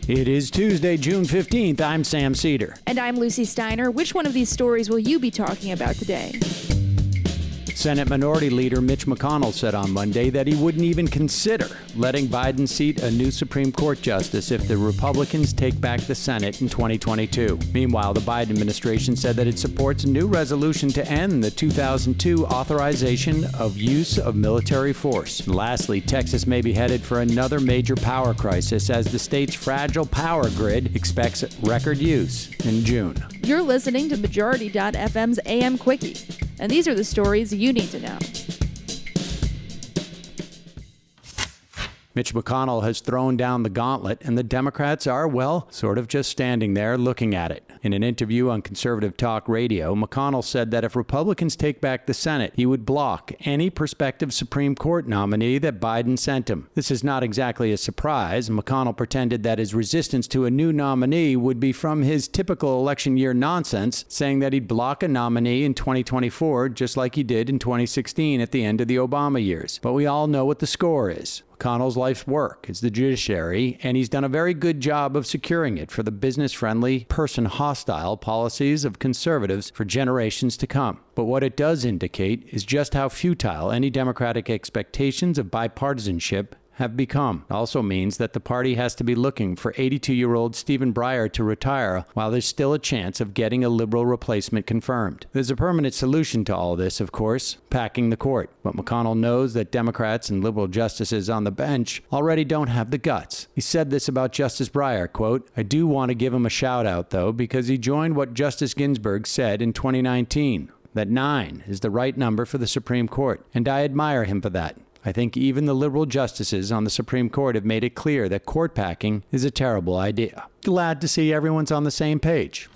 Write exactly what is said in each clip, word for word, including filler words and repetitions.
It is Tuesday, June fifteenth. I'm Sam Cedar. And I'm Lucy Steiner. Which one of these stories will you be talking about today? Senate Minority Leader Mitch McConnell said on Monday that he wouldn't even consider letting Biden seat a new Supreme Court justice if the Republicans take back the Senate in twenty twenty-two. Meanwhile, the Biden administration said that it supports a new resolution to end the two thousand two authorization of use of military force. And lastly, Texas may be headed for another major power crisis as the state's fragile power grid expects record use in June. You're listening to Majority dot F M's A M Quickie, and these are the stories you need to know. Mitch McConnell has thrown down the gauntlet, and the Democrats are, well, sort of just standing there looking at it. In an interview on Conservative Talk Radio, McConnell said that if Republicans take back the Senate, he would block any prospective Supreme Court nominee that Biden sent him. This is not exactly a surprise. McConnell pretended that his resistance to a new nominee would be from his typical election year nonsense, saying that he'd block a nominee in twenty twenty-four just like he did in twenty sixteen at the end of the Obama years. But we all know what the score is. McConnell's life's work is the judiciary, and he's done a very good job of securing it for the business-friendly, person-hostile policies of conservatives for generations to come. But what it does indicate is just how futile any Democratic expectations of bipartisanship have become. It also means that the party has to be looking for eighty-two-year-old Stephen Breyer to retire while there's still a chance of getting a liberal replacement confirmed. There's a permanent solution to all this, of course, packing the court. But McConnell knows that Democrats and liberal justices on the bench already don't have the guts. He said this about Justice Breyer, quote, "I do want to give him a shout out, though, because he joined what Justice Ginsburg said in twenty nineteen, that nine is the right number for the Supreme Court, and I admire him for that. I think even the liberal justices on the Supreme Court have made it clear that court packing is a terrible idea." Glad to see everyone's on the same page.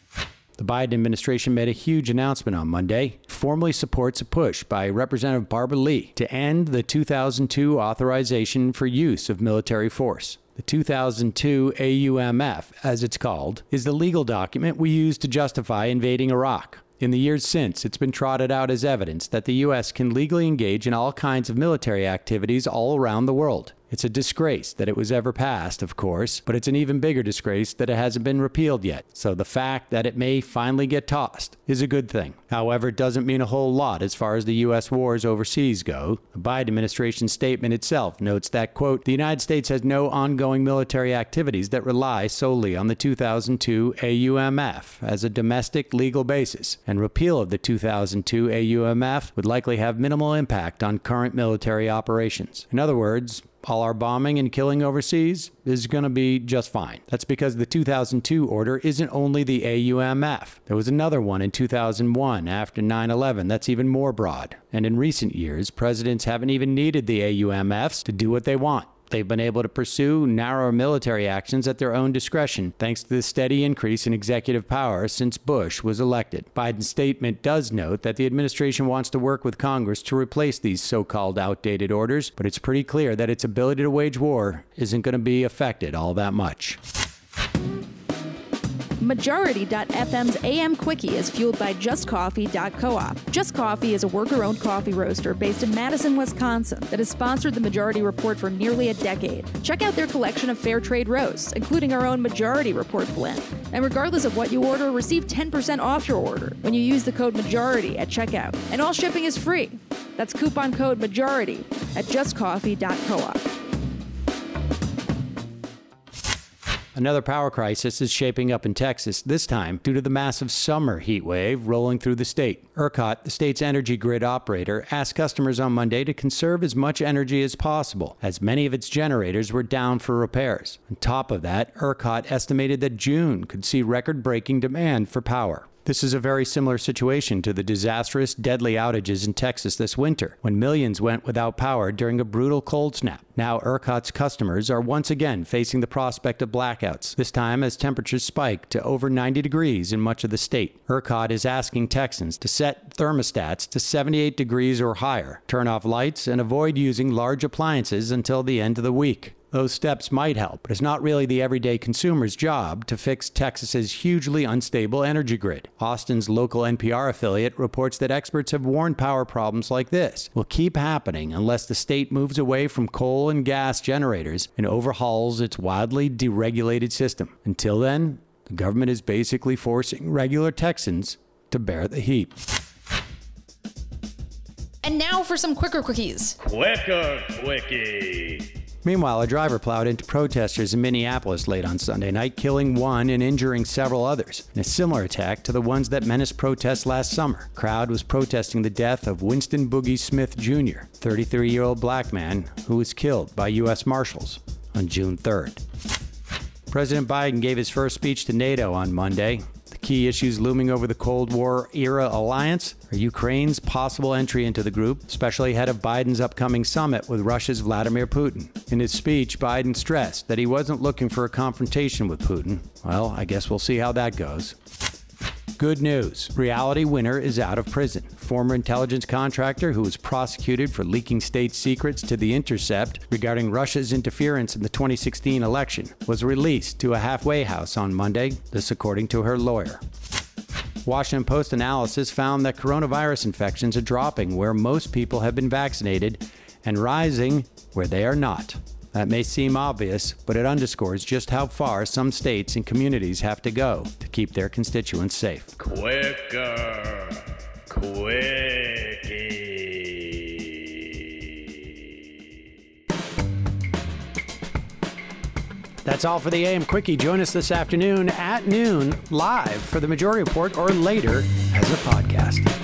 The Biden administration made a huge announcement on Monday. It formally supports a push by Representative Barbara Lee to end the two thousand two authorization for use of military force. The two thousand two A U M F, as it's called, is the legal document we use to justify invading Iraq. In the years since, it's been trotted out as evidence that the U S can legally engage in all kinds of military activities all around the world. It's a disgrace that it was ever passed, of course, but it's an even bigger disgrace that it hasn't been repealed yet. So the fact that it may finally get tossed is a good thing. However, it doesn't mean a whole lot as far as the U S wars overseas go. The Biden administration statement itself notes that, quote, "The United States has no ongoing military activities that rely solely on the two thousand two A U M F as a domestic legal basis, and repeal of the two thousand two A U M F would likely have minimal impact on current military operations." In other words, all our bombing and killing overseas is going to be just fine. That's because the two thousand two order isn't only the A U M F. There was another one in two thousand one after nine eleven that's even more broad. And in recent years, presidents haven't even needed the A U M Fs to do what they want. They've been able to pursue narrower military actions at their own discretion, thanks to the steady increase in executive power since Bush was elected. Biden's statement does note that the administration wants to work with Congress to replace these so-called outdated orders, but it's pretty clear that its ability to wage war isn't going to be affected all that much. Majority dot F M's A M Quickie is fueled by Just Coffee dot coop. Just Coffee is a worker-owned coffee roaster based in Madison, Wisconsin that has sponsored the Majority Report for nearly a decade. Check out their collection of fair trade roasts, including our own Majority Report blend. And regardless of what you order, receive ten percent off your order when you use the code MAJORITY at checkout. And all shipping is free. That's coupon code MAJORITY at Just Coffee dot coop. Another power crisis is shaping up in Texas, this time due to the massive summer heat wave rolling through the state. ERCOT, the state's energy grid operator, asked customers on Monday to conserve as much energy as possible, as many of its generators were down for repairs. On top of that, ERCOT estimated that June could see record-breaking demand for power. This is a very similar situation to the disastrous, deadly outages in Texas this winter, when millions went without power during a brutal cold snap. Now, ERCOT's customers are once again facing the prospect of blackouts, this time as temperatures spike to over ninety degrees in much of the state. ERCOT is asking Texans to set thermostats to seventy-eight degrees or higher, turn off lights, and avoid using large appliances until the end of the week. Those steps might help, but it's not really the everyday consumer's job to fix Texas's hugely unstable energy grid. Austin's local N P R affiliate reports that experts have warned power problems like this will keep happening unless the state moves away from coal and gas generators and overhauls its wildly deregulated system. Until then, the government is basically forcing regular Texans to bear the heat. And now for some quicker quickies. Quicker quickie. Meanwhile, a driver plowed into protesters in Minneapolis late on Sunday night, killing one and injuring several others, in a similar attack to the ones that menaced protests last summer. The crowd was protesting the death of Winston Boogie Smith Junior, thirty-three-year-old black man who was killed by U S Marshals on June third. President Biden gave his first speech to NATO on Monday. The key issues looming over the Cold War-era alliance are Ukraine's possible entry into the group, especially ahead of Biden's upcoming summit with Russia's Vladimir Putin. In his speech, Biden stressed that he wasn't looking for a confrontation with Putin. Well, I guess we'll see how that goes. Good news. Reality Winner is out of prison. Former intelligence contractor who was prosecuted for leaking state secrets to The Intercept regarding Russia's interference in the twenty sixteen election was released to a halfway house on Monday, this according to her lawyer. Washington Post analysis found that coronavirus infections are dropping where most people have been vaccinated and rising where they are not. That may seem obvious, but it underscores just how far some states and communities have to go to keep their constituents safe. Quicker quickie. That's all for the A M Quickie. Join us this afternoon at noon live for the Majority Report or later as a podcast.